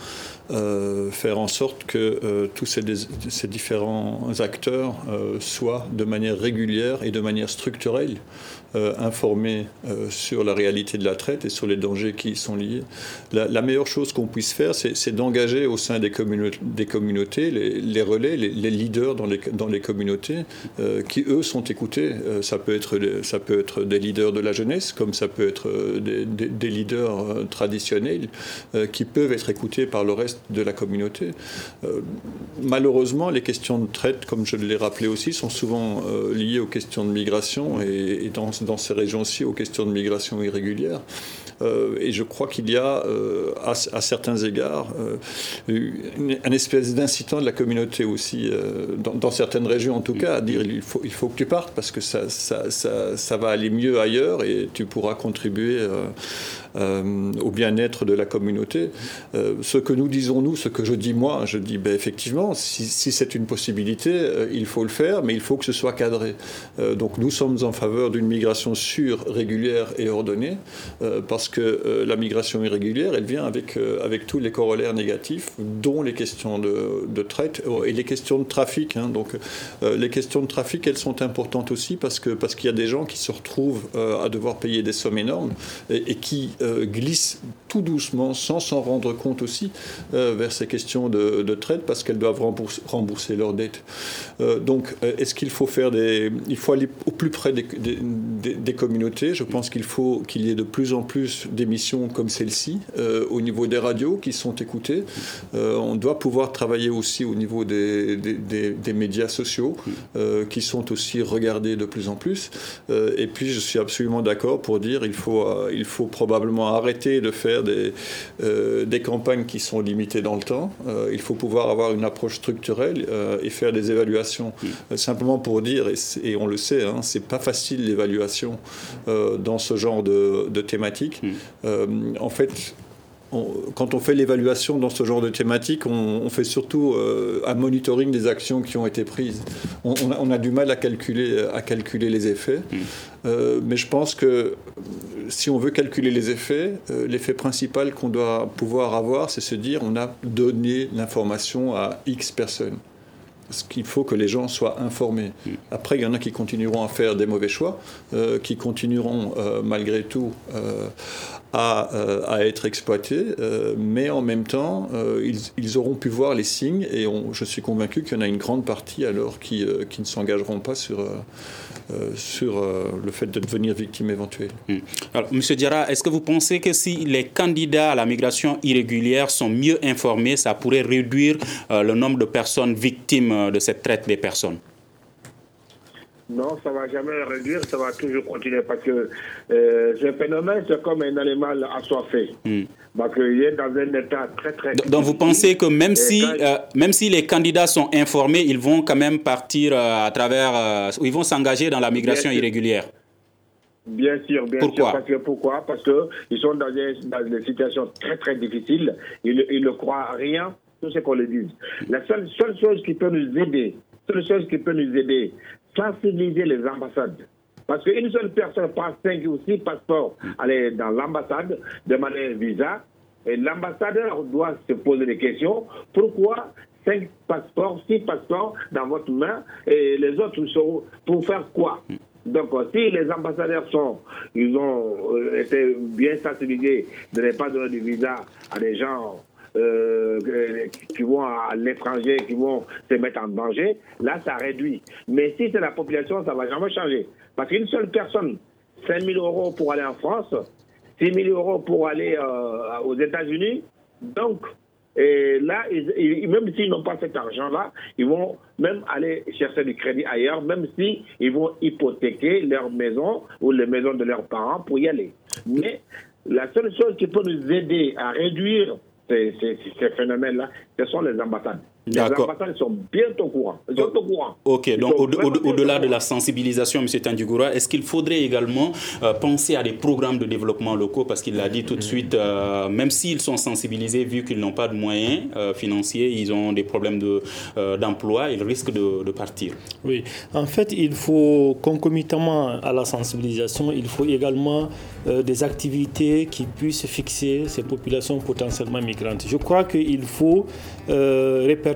Euh, faire en sorte que euh, tous ces, ces différents acteurs euh, soient de manière régulière et de manière structurelle euh, informés euh, sur la réalité réalité de la traite et sur les dangers qui y sont liés. La, la meilleure chose qu'on puisse faire, c'est, c'est d'engager au sein des, communa- des communautés les, les relais, les, les leaders dans les, dans les communautés euh, qui, eux, sont écoutés. Euh, ça peut être, ça peut être des leaders de la jeunesse, comme ça peut être des, des, des leaders euh, traditionnels euh, qui peuvent être écoutés par le reste de la communauté. Euh, malheureusement, les questions de traite, comme je l'ai rappelé aussi, sont souvent euh, liées aux questions de migration et, et dans, dans ces régions-ci aux questions de migration irrégulière. Euh, et je crois qu'il y a, euh, à, à certains égards, euh, une, une espèce d'incitant de la communauté aussi, euh, dans, dans certaines régions en tout cas, à dire il faut, il faut que tu partes parce que ça, ça, ça, ça va aller mieux ailleurs et tu pourras contribuer euh, euh, au bien-être de la communauté. Euh, ce que nous disons, nous, ce que je dis moi, je dis ben, effectivement, si, si c'est une possibilité, euh, il faut le faire, mais il faut que ce soit cadré. Euh, donc nous sommes en faveur d'une migration sûre, régulière et ordonnée, euh, parce que euh, la migration irrégulière, elle vient avec, euh, avec tous les corollaires négatifs, dont les questions de, de traite et les questions de trafic. Hein. Donc euh, les questions de trafic, elles sont importantes aussi parce, que, parce qu'il y a des gens qui se retrouvent euh, à devoir payer des sommes énormes et, et qui euh, glissent tout doucement, sans s'en rendre compte aussi, euh, vers ces questions de, de traite parce qu'elles doivent rembourser, rembourser leurs dettes. Euh, donc euh, est-ce qu'il faut faire des... Il faut aller au plus près des, des, des, des communautés. Je pense qu'il faut qu'il y ait de plus en plus d'émissions comme celle-ci euh, au niveau des radios qui sont écoutées. Euh, on doit pouvoir travailler aussi au niveau des, des, des, des médias sociaux euh, qui sont aussi regardés de plus en plus. Euh, et puis je suis absolument d'accord pour dire il faut, euh, il faut probablement arrêter de faire des, euh, des campagnes qui sont limitées dans le temps. Euh, il faut pouvoir avoir une approche structurelle euh, et faire des évaluations. Euh, simplement pour dire, et, et on le sait, hein, c'est pas facile l'évaluation euh, dans ce genre de, de thématique. Euh, en fait, on, quand on fait l'évaluation dans ce genre de thématique, on, on fait surtout euh, un monitoring des actions qui ont été prises. On, on, a, on a du mal à calculer, à calculer les effets, mmh. euh, mais je pense que si on veut calculer les effets, euh, l'effet principal qu'on doit pouvoir avoir, c'est se dire on a donné l'information à X personnes. Parce qu'il faut que les gens soient informés. Après, il y en a qui continueront à faire des mauvais choix, euh, qui continueront euh, malgré tout euh, à, euh, à être exploités, euh, mais en même temps, euh, ils, ils auront pu voir les signes et on, je suis convaincu qu'il y en a une grande partie alors qui, euh, qui ne s'engageront pas sur, euh, euh, sur euh, le fait de devenir victime éventuelle. Mmh. Alors, M. Diarra, est-ce que vous pensez que si les candidats à la migration irrégulière sont mieux informés, ça pourrait réduire euh, le nombre de personnes victimes de cette traite des personnes? Non, ça ne va jamais réduire, ça va toujours continuer parce que euh, ce phénomène, c'est comme un animal assoiffé. Mm. Donc, il est dans un état très, très... Donc, donc vous pensez que même si, quand... euh, même si les candidats sont informés, ils vont quand même partir euh, à travers... Euh, ils vont s'engager dans la migration bien irrégulière? Bien sûr, bien pourquoi? sûr. Parce que, pourquoi? Parce qu'ils sont dans des, dans des situations très, très difficiles. Ils, ils ne croient à rien, tout ce qu'on leur dit. La seule, seule chose qui peut nous aider, seule chose qui peut nous aider, sensibiliser les ambassades. Parce qu'une seule personne prend cinq ou six passeports, aller dans l'ambassade, demander un visa, et l'ambassadeur doit se poser des questions. Pourquoi cinq passeports, six passeports dans votre main, et les autres sont pour faire quoi? Donc, si les ambassadeurs sont, ils ont euh, été bien sensibilisés de ne pas donner de visa à des gens Euh, qui vont à l'étranger, qui vont se mettre en danger, là, ça réduit. Mais si c'est la population, ça ne va jamais changer. Parce qu'une seule personne, cinq mille euros pour aller en France, six mille euros pour aller euh, aux États-Unis, donc, et là, ils, ils, même s'ils n'ont pas cet argent-là, ils vont même aller chercher du crédit ailleurs, même s'ils vont hypothéquer leur maison ou les maisons de leurs parents pour y aller. Mais la seule chose qui peut nous aider à réduire Ces, ces, ces phénomènes-là, ce sont les ambassades. Les D'accord. ambassades sont bien au courant. Ils sont au courant. Ok, donc au, au, au-delà de la sensibilisation, M. Tandjougoura, est-ce qu'il faudrait également euh, penser à des programmes de développement locaux? Parce qu'il l'a dit tout de suite, euh, même s'ils sont sensibilisés, vu qu'ils n'ont pas de moyens euh, financiers, ils ont des problèmes de, euh, d'emploi, ils risquent de, de partir. Oui, en fait, il faut, concomitamment à la sensibilisation, il faut également euh, des activités qui puissent fixer ces populations potentiellement migrantes. Je crois qu'il faut euh, répertorier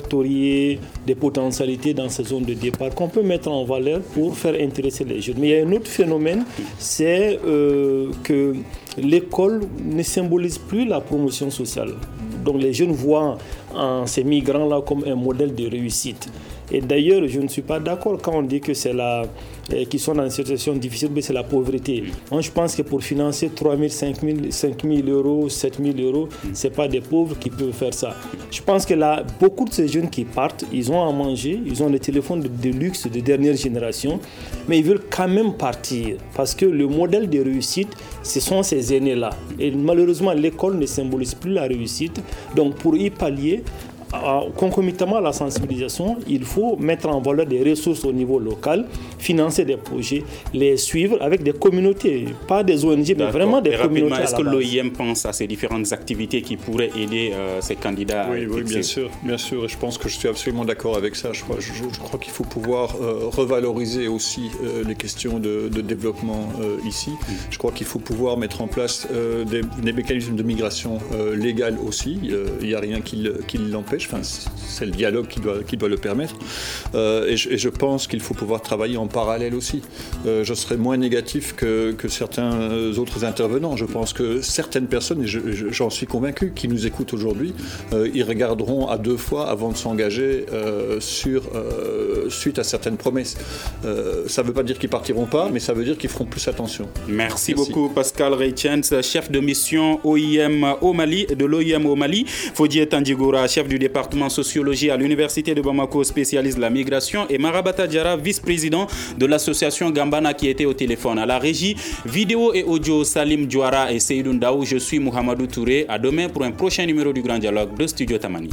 répertorier des potentialités dans ces zones de départ qu'on peut mettre en valeur pour faire intéresser les jeunes. Mais il y a un autre phénomène, c'est euh, que l'école ne symbolise plus la promotion sociale. Donc les jeunes voient en ces migrants-là comme un modèle de réussite. Et d'ailleurs, je ne suis pas d'accord quand on dit que c'est la, euh, qu'ils sont dans une situation difficile, mais c'est la pauvreté. Moi, je pense que pour financer trois mille, cinq mille euros, sept mille euros, ce n'est pas des pauvres qui peuvent faire ça. Je pense que là, beaucoup de ces jeunes qui partent, ils ont à manger, ils ont des téléphones de, de luxe de dernière génération, mais ils veulent quand même partir parce que le modèle de réussite, ce sont ces aînés-là. Et malheureusement, l'école ne symbolise plus la réussite. Donc, pour y pallier, concomitamment à la sensibilisation, il faut mettre en valeur des ressources au niveau local, financer des projets, les suivre avec des communautés, pas des O N G, mais vraiment des Et communautés. Est-ce que l'O I M pense à ces différentes activités qui pourraient aider euh, ces candidats? Oui, oui, bien sûr, bien sûr. Et je pense que je suis absolument d'accord avec ça. Je crois, je, je crois qu'il faut pouvoir euh, revaloriser aussi euh, les questions de, de développement euh, ici. Mm. Je crois qu'il faut pouvoir mettre en place euh, des, des mécanismes de migration euh, légale aussi. Il n'y a rien qui, qui l'empêche. Enfin, c'est le dialogue qui doit, qui doit le permettre. Euh, et, je, et je pense qu'il faut pouvoir travailler en parallèle aussi. Euh, je serais moins négatif que, que certains autres intervenants. Je pense que certaines personnes, et je, je, j'en suis convaincu, qui nous écoutent aujourd'hui, euh, ils regarderont à deux fois avant de s'engager euh, sur, euh, suite à certaines promesses. Euh, ça ne veut pas dire qu'ils ne partiront pas, mais ça veut dire qu'ils feront plus attention. Merci, Merci. beaucoup Pascal Reichens, chef de mission O I M au Mali, de l'O I M au Mali. Fodie Tandigoura, chef du département sociologie à l'université de Bamako, spécialiste de la migration, et Marabata Diara, vice-président de l'association Gambana, qui était au téléphone. À la régie, vidéo et audio, Salim Diouara et Seydou Ndaou. Je suis Mohamedou Touré. À demain pour un prochain numéro du Grand Dialogue de Studio Tamani.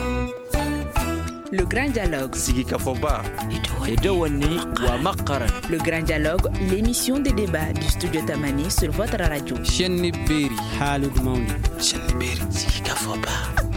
Le Grand Dialogue. Le Grand Dialogue, l'émission des débats du Studio Tamani sur votre radio.